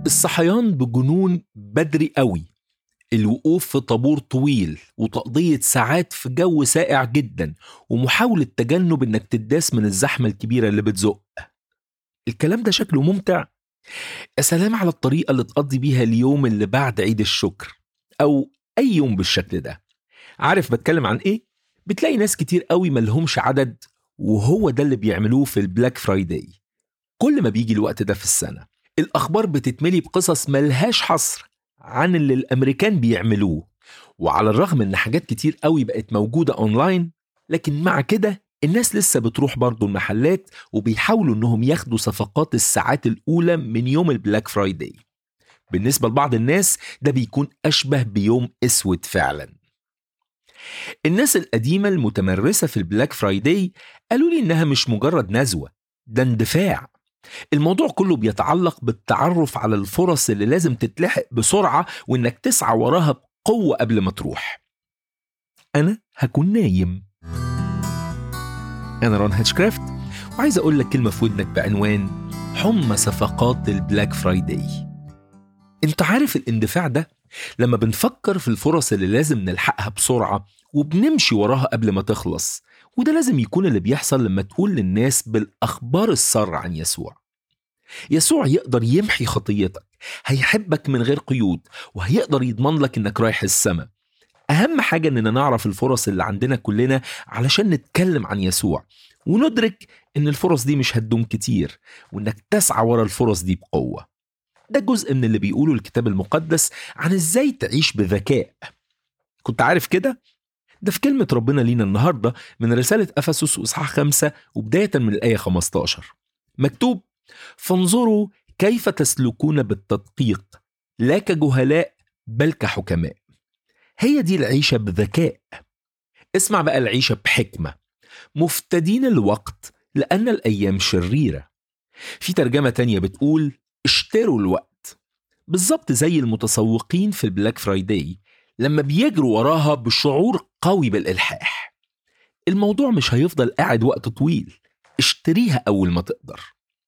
الصحيان بجنون بدري قوي، الوقوف في طابور طويل وتقضية ساعات في جو ساقع جدا، ومحاولة تجنب انك تداس من الزحمة الكبيرة اللي بتزق. الكلام ده شكله ممتع. يا سلام على الطريقة اللي تقضي بيها اليوم اللي بعد عيد الشكر أو أي يوم بالشكل ده. عارف بتكلم عن إيه؟ بتلاقي ناس كتير قوي ملهمش عدد، وهو ده اللي بيعملوه في البلاك فرايداي. كل ما بيجي الوقت ده في السنة الأخبار بتتملي بقصص ملهاش حصر عن اللي الأمريكان بيعملوه. وعلى الرغم إن حاجات كتير قوي بقت موجودة أونلاين، لكن مع كده الناس لسه بتروح برضو المحلات وبيحاولوا إنهم ياخدوا صفقات الساعات الأولى من يوم البلاك فرايداي. بالنسبة لبعض الناس ده بيكون أشبه بيوم أسود فعلا. الناس القديمة المتمرسة في البلاك فرايداي قالوا لي إنها مش مجرد نزوة، ده اندفاع. الموضوع كله بيتعلق بالتعرف على الفرص اللي لازم تتلحق بسرعة، وإنك تسعى وراها بقوة قبل ما تروح. أنا هكون نايم. أنا رون هاتشكرافت، وعايز أقول لك كلمة في ودنك بعنوان حمى صفقات البلاك فرايداي. أنت عارف الاندفاع ده لما بنفكر في الفرص اللي لازم نلحقها بسرعة وبنمشي وراها قبل ما تخلص. وده لازم يكون اللي بيحصل لما تقول للناس بالأخبار السارة عن يسوع. يسوع يقدر يمحي خطيتك، هيحبك من غير قيود، وهيقدر يضمن لك إنك رايح السماء. أهم حاجة إننا نعرف الفرص اللي عندنا كلنا علشان نتكلم عن يسوع، وندرك إن الفرص دي مش هتدوم كتير، وإنك تسعى ورا الفرص دي بقوة. ده جزء من اللي بيقوله الكتاب المقدس عن إزاي تعيش بذكاء. كنت عارف كده؟ ده في كلمة ربنا لينا النهاردة من رسالة أفسس وإصحاح 5 وبداية من الآية 15. مكتوب: فانظروا كيف تسلكون بالتدقيق، لا كجهلاء بل كحكماء. هي دي العيشة بذكاء. اسمع بقى العيشة بحكمة، مفتدين الوقت لأن الأيام شريرة. في ترجمة تانية بتقول: اشتروا الوقت. بالظبط زي المتسوقين في البلاك فرايداي لما بيجروا وراها بشعور قوي بالإلحاح. الموضوع مش هيفضل قاعد وقت طويل، اشتريها أول ما تقدر.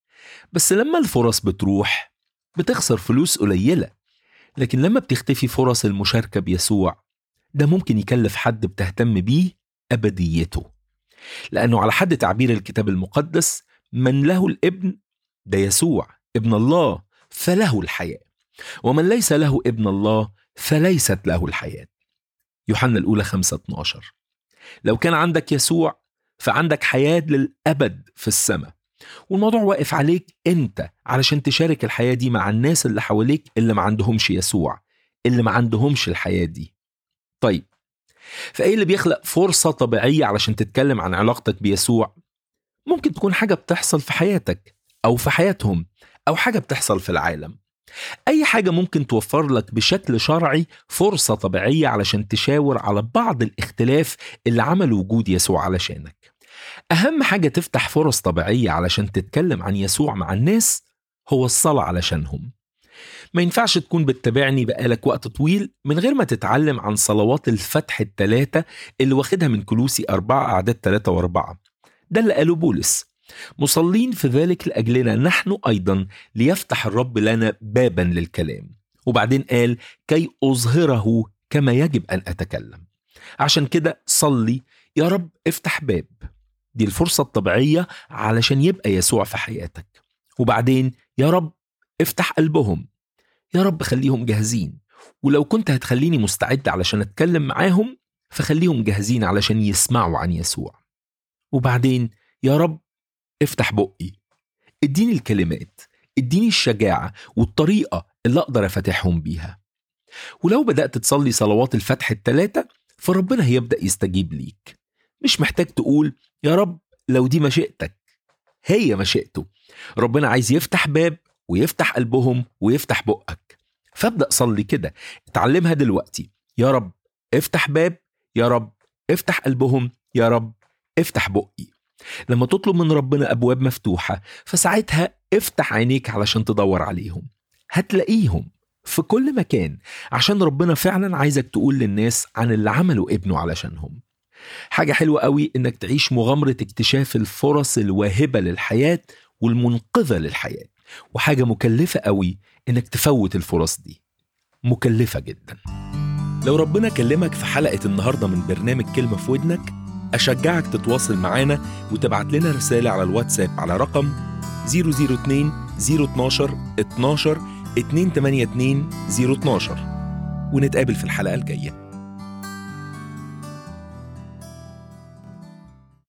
بس لما الفرص بتروح بتخسر فلوس قليلة، لكن لما بتختفي فرص المشاركة بيسوع ده ممكن يكلف حد بتهتم بيه أبديته. لأنه على حد تعبير الكتاب المقدس: من له الابن، ده يسوع ابن الله، فله الحياة، ومن ليس له ابن الله فليست له الحياة. يوحنا الأولى 5:12. لو كان عندك يسوع فعندك حياة للأبد في السماء، والموضوع واقف عليك أنت علشان تشارك الحياة دي مع الناس اللي حواليك اللي ما عندهمش يسوع، اللي ما عندهمش الحياة دي. طيب، فإيه اللي بيخلق فرصة طبيعية علشان تتكلم عن علاقتك بيسوع؟ ممكن تكون حاجة بتحصل في حياتك أو في حياتهم، أو حاجة بتحصل في العالم. أي حاجة ممكن توفر لك بشكل شرعي فرصة طبيعية علشان تشاور على بعض الاختلاف اللي عمل وجود يسوع علشانك. أهم حاجة تفتح فرص طبيعية علشان تتكلم عن يسوع مع الناس هو الصلاة علشانهم. ما ينفعش تكون بتتابعني بقالك وقت طويل من غير ما تتعلم عن صلوات الفتح الثلاثة اللي واخدها من كولوسي 4 أعداد 3 و4. ده اللي قاله بولس: مصلين في ذلك لأجلنا نحن أيضا ليفتح الرب لنا بابا للكلام. وبعدين قال: كي أظهره كما يجب أن أتكلم. عشان كده صلي: يا رب افتح باب. دي الفرصة الطبيعية علشان يبقى يسوع في حياتك. وبعدين: يا رب افتح قلبهم. يا رب خليهم جاهزين، ولو كنت هتخليني مستعد علشان أتكلم معاهم فخليهم جاهزين علشان يسمعوا عن يسوع. وبعدين: يا رب افتح بقي، اديني الكلمات، اديني الشجاعة والطريقة اللي أقدر أفتحهم بيها. ولو بدأت تصلي صلوات الفتح الثلاثة فربنا هيبدأ يستجيب ليك. مش محتاج تقول: يا رب لو دي مشيئتك، هي مشيئته. ربنا عايز يفتح باب ويفتح قلبهم ويفتح بقك. فابدأ صلي كده، اتعلمها دلوقتي: يا رب افتح باب، يا رب افتح قلبهم، يا رب افتح بقي. لما تطلب من ربنا أبواب مفتوحة فساعتها افتح عينيك علشان تدور عليهم. هتلاقيهم في كل مكان، عشان ربنا فعلا عايزك تقول للناس عن اللي عمله ابنه علشانهم. حاجة حلوة قوي انك تعيش مغامرة اكتشاف الفرص الواهبة للحياة والمنقذة للحياة، وحاجة مكلفة قوي إنك تفوت الفرص دي، مكلفة جدا. لو ربنا كلمك في حلقة النهاردة من برنامج كلمة في ودنك، أشجعك تتواصل معانا وتبعت لنا رسالة على الواتساب على رقم 002 012 12 282 012 ونتقابل في الحلقة الجاية.